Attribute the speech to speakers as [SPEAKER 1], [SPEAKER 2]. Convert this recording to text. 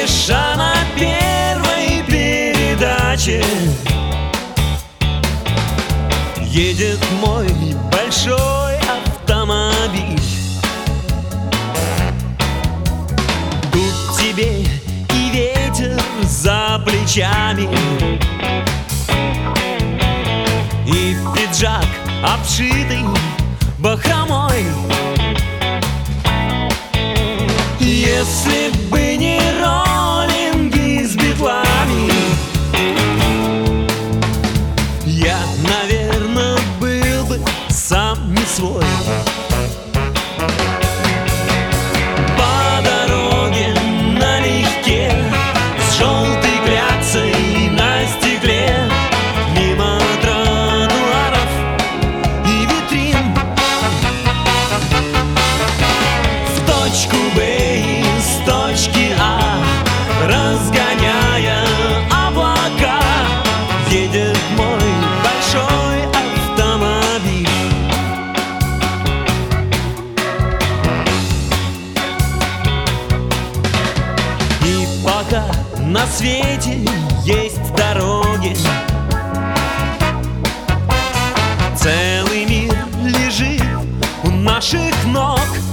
[SPEAKER 1] спеша на первой передаче едет мой большой автомобиль. Тут тебе и ветер за плечами, и пиджак, обшитый бахромой. Если бы не роллинги с битлами, я, наверное, был бы сам не свой. По дороге налегке, с желтой кляксой на стекле, мимо тротуаров и витрин, в точку Б из точки А, разгоняя облака, едет мой большой автомобиль. И пока на свете есть дороги, целый мир лежит у наших ног.